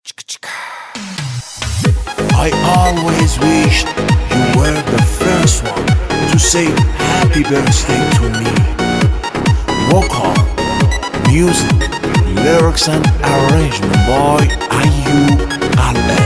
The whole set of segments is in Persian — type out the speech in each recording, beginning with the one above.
I always wished you were the first one to say happy birthday to me. Vocal, music, lyrics and arrangement by Ayub Alef.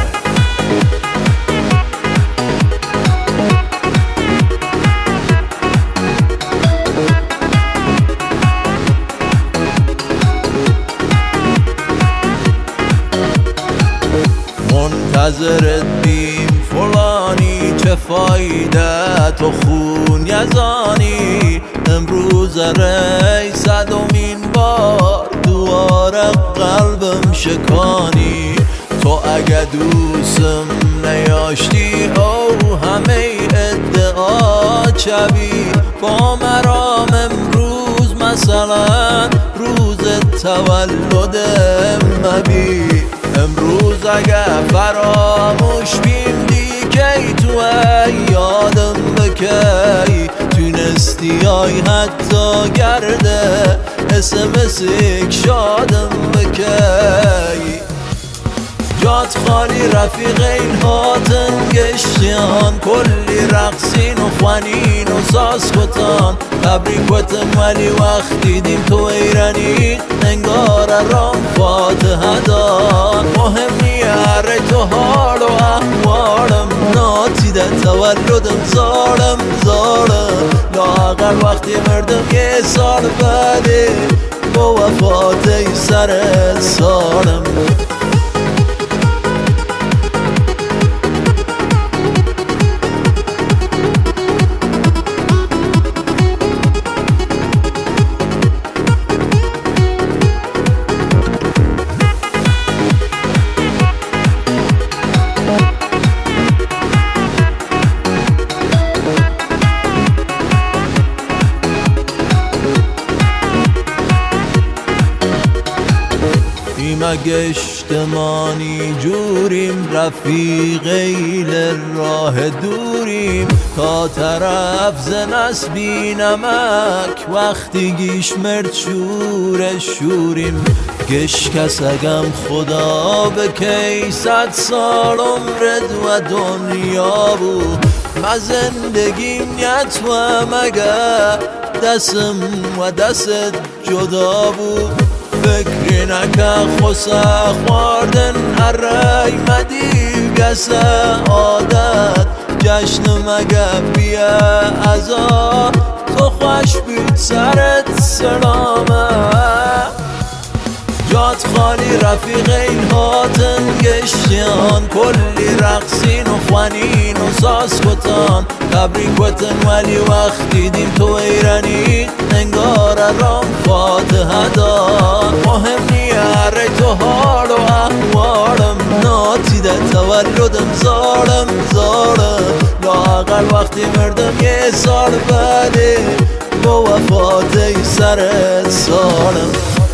منتظرت بیم فلانی، چه فایده تو خون یزانی. امروز ری صدومین بار دوباره قلبم شکانی. تو اگه دوستم نیاشتی او همه ادعا چوی با مرام. امروز مثلا روز تولدم مبی. امروز اگه فراموش بیم دیگه تو یادم بکی. تونستی آی حتی گرده اسمسک شادم بکی. جات خالی رفیق این هاتن گشتیان، کلی رقصین و خوانین و ساز کتان. تبریک وطن ولی وقت دیدیم تو ایرانی، انگار رام فاتحه دان. مهم نیاره تو حال و احوالم، ناتیده تولدم زارم لاغر وقتی مردم یه سال بعده با وفات سر سالم. اگه اجتماعی جوریم، رفیقیل راه دوریم. تا طرف زنس بی نمک وقتی گیش مرد شوریم. گش کس اگم خدا بکی 100 سال عمرت و دنیا بود. ما زندگیم نتوه مگه دستم و دست جدا بود. فکری نکه خوصه خواردن اری مدی گسه عادت. جشن مگه بیه ازا تو خوش بید سرت سلامه. جات خالی رفیق این هاتن گشتیان، کلی رقصین و خوانین و ساز کتان. تبریک وطن ولی وقت دیدیم تو ایرانی، انگار رام فاتحه دان. مهم نیاره تو حال و احوالم، ناتیده تولدم زارم لاغر وقتی مردم یه سال بعده با وفات سر سالم.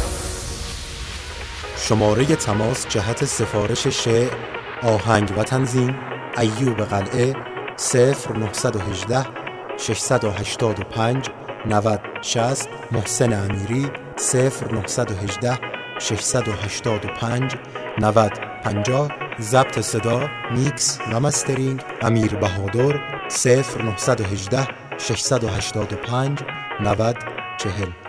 شماره تماس جهت سفارش شعر، آهنگ و تنظیم ایوب قلعه 0918 685 90 60. محسن امیری 0918 685 90 50. ضبط صدا، میکس و مسترینگ امیر بهادر 0918 685 90 40.